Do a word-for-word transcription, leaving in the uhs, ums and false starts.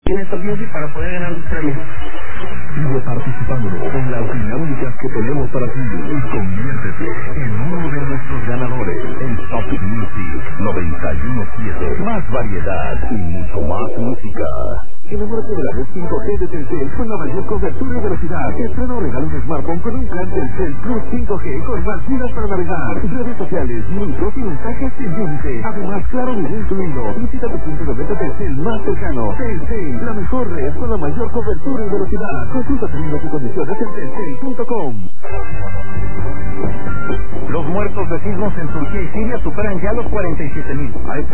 en esta Music para poder ganar los premios. Sigue participando en las dinámicas que tenemos para ti y conviértete en uno de nuestros ganadores en Top Music noventa y uno punto siete. Más variedad y mucho más música. Enamórate de la red cinco G de Telcel con la mayor cobertura y velocidad. Estrena o regala un smartphone con un plan Telcel Plus cinco G con más vidas para navegar. Redes sociales, minutos y mensajes sin límite. Además, claro, video incluido. Visita tu punto de venta Telcel más cercano. Telcel, la mejor red con la mayor cobertura y velocidad. Consulta términos y condiciones en telcel punto com. Los muertos de sismos en Turquía y Siria superan ya los cuarenta y siete mil.